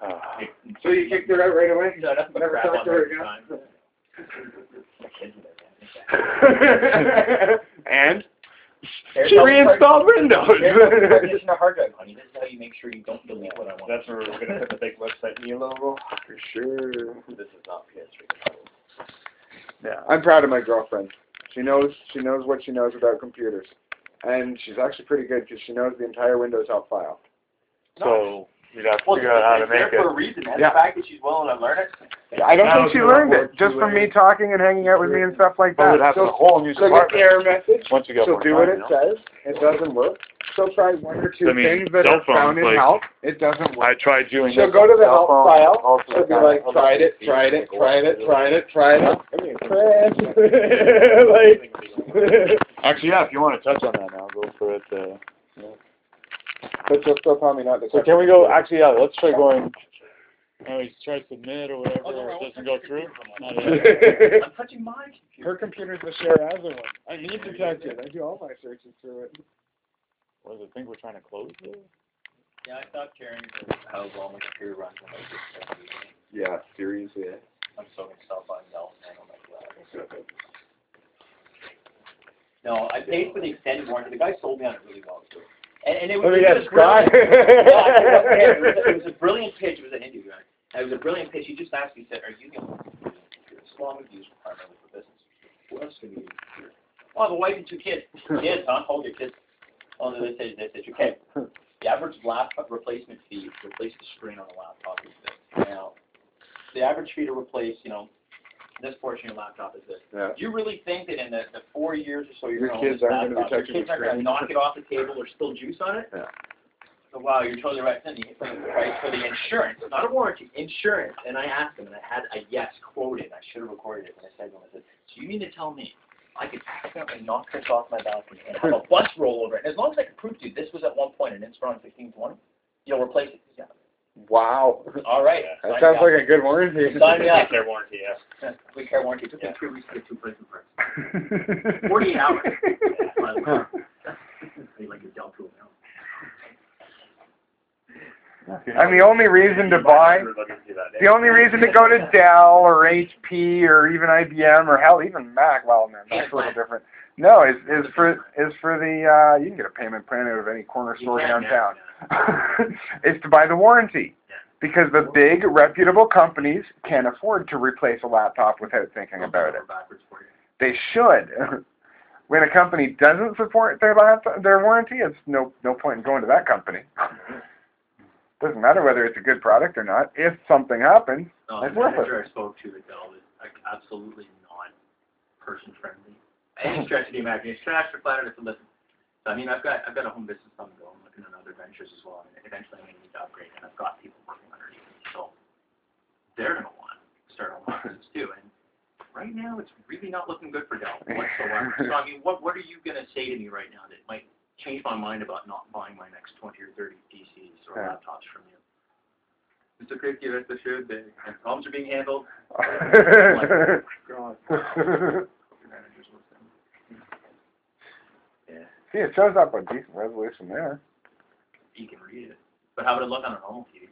So you kicked her out right away? No, nothing but Never crap talked on to her her again? time. My kids are And? She reinstalled Windows. Partition a hard drive, honey. This is how you make sure you don't delete what I want. That's where we're going to put the big website me logo. For sure. This is not PS3. Yeah, I'm proud of my girlfriend. She knows what she knows about computers. And she's actually pretty good because she knows the entire Windows help file. So we'd have to figure out how to make it. For a reason. And the fact that she's willing to learn it. I don't think she learned it, just from me talking and hanging out with me and stuff like that. But we'd have a whole new she'll get the error message, once you get she'll more do what time, it says, it doesn't work. She'll try one or two things that are found in like, help, it doesn't work. I tried doing She'll go to the help file, she'll be like, tried it. Like, actually, yeah, if you want to touch on that now, go for it. but she'll still tell me not to. So can we go, actually, yeah, let's try going. We try to submit or whatever, or it doesn't go through. I'm touching my computer. Her computer's the share as one. I need to touch it. I do all my searches through it. What does it think we're trying to close it? Yeah, I stopped caring how well my computer runs when I just Yeah, seriously. I'm so going to self-find Dell. No, I paid for the extended warranty. The guy sold me on it really well, too. And it was, Let me get Scott. it was a brilliant pitch. It was an Indian guy. It was a brilliant pitch. He just asked me, he said, are you the only computer? As long as used primarily for business. What else can you use a computer? Oh, I have a wife and 2 kids. Kids, huh? Hold your kids. Oh, no, they said, okay. The average laptop replacement fee to replace the screen on a laptop is this. Now, the average fee to replace, this portion of your laptop is this. Yeah. Do you really think that in the 4 years or so you're Your going to own this laptop, your kids kids aren't going to knock it off the table or spill juice on it? Yeah. So, wow, you're totally right. Then the price for the insurance, not a warranty, insurance. And I asked him, and I had a yes quoted. I should have recorded it. And I said to him, I said, so you mean to tell me I could accidentally knock this off my balcony and have a bus roll over it? And as long as I can prove to you this was at one point an Inspiron 1520, you'll replace it. Yeah. Wow. All right. That sounds like a good warranty. Sign me up. Their warranty, yeah. Quick care warranty. It took me 3 weeks to get 2 replacement parts. 48 hours. You like your Dell tool now. And the only reason to buy, the only reason to go to Dell or HP or even IBM or hell, even Mac, well, man, that's a little different. No, is for the, you can get a payment plan out of any corner store downtown. It's to buy the warranty. Because the big, reputable companies can't afford to replace a laptop without thinking about it. They should. When a company doesn't support their warranty, it's no point in going to that company. Doesn't matter whether it's a good product or not. If something happens, the it's worth manager it. I spoke to at Dell is absolutely not person-friendly. Any stretch of the imagination. Trash for planet to listen. So, I mean, I've got a home business on the go. I'm looking at other ventures as well. And eventually I'm going to need to upgrade. And I've got people working underneath me. So they're going to want to start a home business too. And right now it's really not looking good for Dell whatsoever. So, I mean, what are you going to say to me right now that might change my mind about not buying my next 20 or 30 PCs or laptops from you? It's okay, you have to share the problems are being handled. God. Yeah. See, it shows up a decent resolution there. You can read it. But how would it look on a normal TV?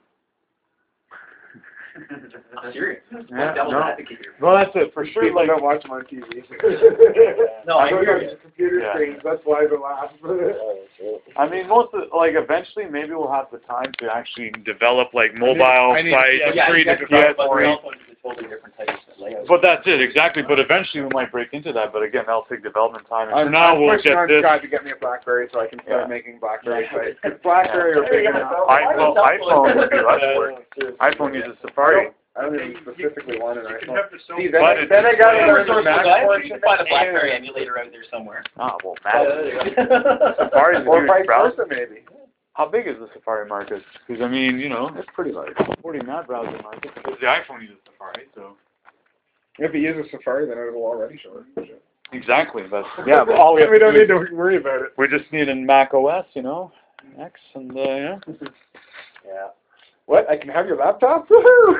I'm serious. Yeah, Devil's advocate here. Well, that's it, for sure. People Like, don't watch them on TV. No, I hear you. Computer screens, that's why they laugh. I mean, eventually, maybe we'll have the time to actually develop, like, mobile sites, create a PS3. Totally different types of layouts. But that's it, exactly. But eventually we might break into that. But again, that'll take development time. And for now, we'll get this. I'm to get me a BlackBerry so I can start making BlackBerry sites. Because BlackBerry are big enough. iPhone would be less work. iPhone uses Safari. I don't even specifically want an iPhone. See, then I got to learn the Mac You can find a BlackBerry emulator out there somewhere. Ah, well, Safari's or vice browser. versa, maybe. How big is the Safari market? Because, I mean, it's pretty large. supporting that browser market. Because the iPhone uses Safari, so. If he uses Safari, then it will already show it. Exactly, but yeah, but all we have don't to need do to worry about it. we just need a Mac OS, X, and yeah. Yeah. What? I can have your laptop? Woohoo!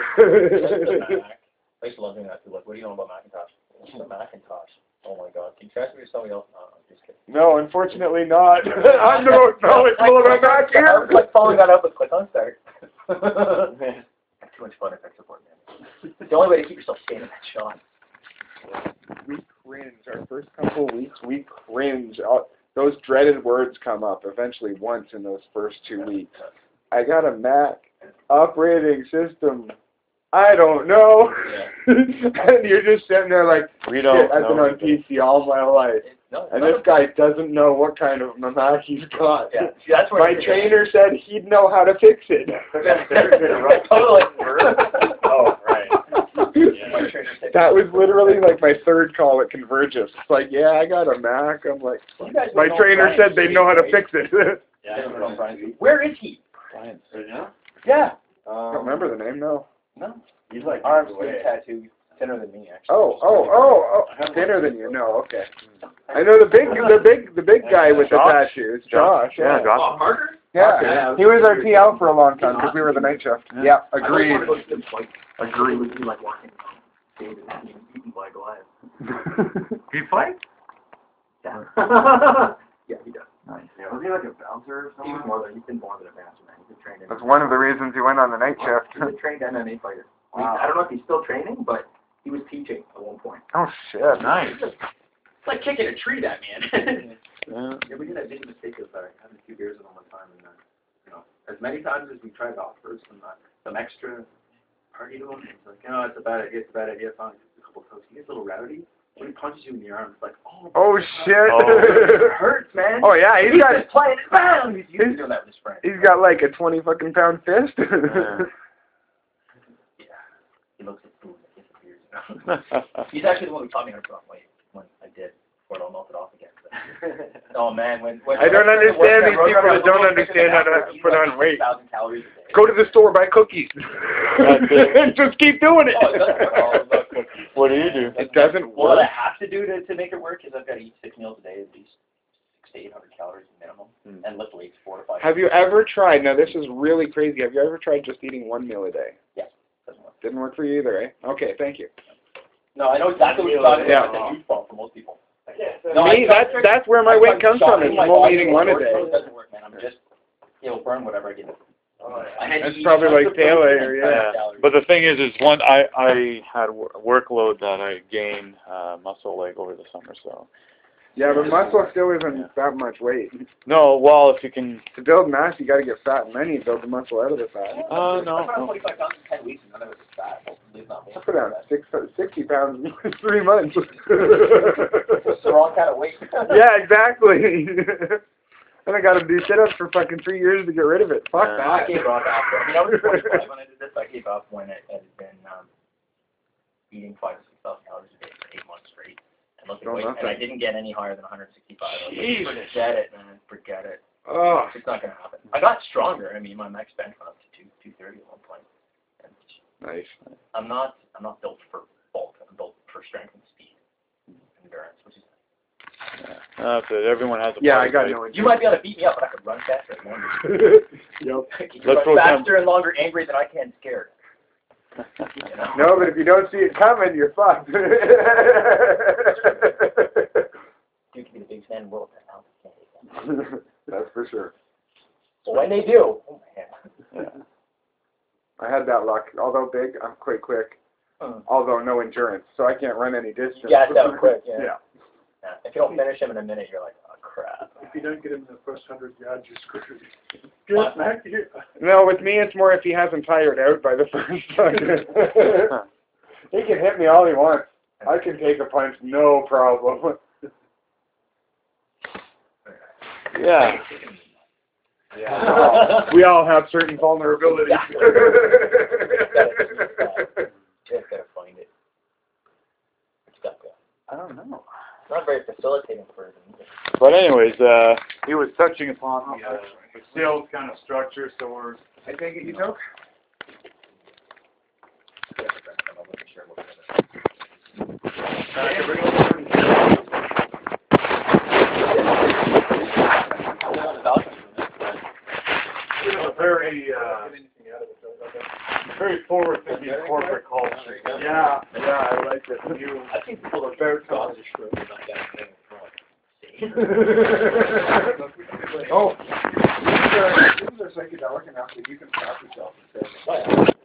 I used to love doing that too. Like, what do you know about Macintosh? Macintosh. Oh my God. Can you transfer me to somebody else? No, I'm just kidding. No, unfortunately not. I'm the most knowledgeable about Mac here. I was like following that up with click on start. too much fun if I support man. It's the only way to keep yourself sane in that shot. We cringe. Our first couple of weeks, we cringe. Those dreaded words come up eventually once in those first 2 weeks. I got a Mac operating system. I don't know. Yeah. And you're just sitting there like, We don't I've been know. on PC all my life. And this guy doesn't know what kind of Mac he's got. Yeah. See, that's My trainer said he'd know how to fix it. Totally. Oh, right. My trainer said, That was literally like my third call at Convergys. It's like, yeah, I got a Mac. I'm like, you guys my know trainer Brian said they know how to right? fix it. Yeah, I don't know Brian. Where is he? Science. Yeah. I don't remember the name, no. No. He's like Arm years sleeve away. tattoo. Thinner than me, actually. Oh, thinner than you. No, okay. I know the big guy with the Josh? tattoos, Josh. Yeah, Yeah, Josh. Oh, Parker? yeah. He was our TL for a long time because we were the night shift. Yeah, agreed. Agreed. He like walking David and being eaten by Goliath. Do you fight? Yeah. Yeah, he does. Nice. Yeah, was he like a bouncer or He was something? he's been more than a master, man. He's been trained in. That's one of the reasons he went on the night shift. He's a trained MMA fighter. I don't know if he's still training, but he was teaching at one point. Oh shit. Nice. It's like kicking a tree, that man. Yeah. Yeah, we did that big mistake of having a few beers with him one time, and as many times as we tried to offer some extra party to him, it's like, it's a bad idea, fine, a couple of folks. He gets a little rowdy. When he punches you in the arm, it's like, Oh shit. it hurts, man. Oh yeah, he's got just playing it, bam! He's used to doing that with his friends. he's got like a 20 fucking pound fist. Yeah, he looks at food and disappears. He's actually the one who taught me how to put on weight when I did, before it all melted off again. Oh man, when I don't understand these people that don't understand how to put on weight. 1,000 calories a day. Go to the store, buy cookies. it. Just keep doing it. Oh, it doesn't work. All about cookies. What do you do? It doesn't What work. I have to do to make it work is I've got to eat 6 meals a day, at least 600 to 800 calories minimum, and lift weights 4 to 5. Have you ever tried, now this is really crazy, have you ever tried just eating 1 meal a day? Yes. Doesn't work. Didn't work for you either, eh? Okay, thank you. No, I know exactly what you're talking Yeah. about. It's a huge problem for most people. No, me, that's where my weight comes from, is only eating 1 a day. It doesn't work, man. It'll burn whatever I get. That's probably like Pele, yeah. But the thing is I had a workload that I gained muscle like over the summer, so. Yeah, but muscle still isn't that much weight. No, well, if you can. To build mass, you got to get fat, and then you build the muscle out of the fat. No. I put on 45 pounds in 10 weeks, and none of it was fat. It's not me. I put on 60 pounds in 3 months. It's the wrong kind of weight. Yeah, exactly. And I got to do sit-ups for fucking 3 years to get rid of it. Fuck I that. gave up after. I mean, I was 25 when I did this. I gave up when I had been eating 5,000 to 6,000 calories a day for 8 months straight. And look at weight, and I didn't get any higher than 165. I was like, forget it, man. Forget it. Oh. It's not going to happen. I got stronger. I mean, my max bench went up to 230 at one point. And Nice. I'm not built for bulk. I'm built for strength and speed, endurance, which is. That's it. Everyone has a Yeah, I got type. no You might be able to beat me up, but I could run faster and longer. Yep. You Let's run go faster and longer, angry than I can, scared. You know? No, but if you don't see it coming, you're fucked. You can be the biggest man in the world right now. That's for sure. So when they do, oh man. Yeah. I had that luck. Although big, I'm quite quick. Although no endurance, so I can't run any distance. Yeah, it's out quick, yeah. Yeah. If you don't finish him in a minute, you're like, oh crap. If you don't get him in the first 100 yards, you're screwed. Just back here. No, with me, it's more if he hasn't tired out by the first time. He can hit me all he wants. I can take a punch, no problem. Yeah. Yeah. We all have certain vulnerabilities. Just gotta find it. Stuck there. I don't know. It's not very facilitating for him either. But anyways, he was touching upon the sales kind of structure, so we're. I take it you took? Very forward-thinking corporate culture. Yeah, I like it. I think people are very cautious for it. Oh, these are psychedelic enough that you can stop yourself and say,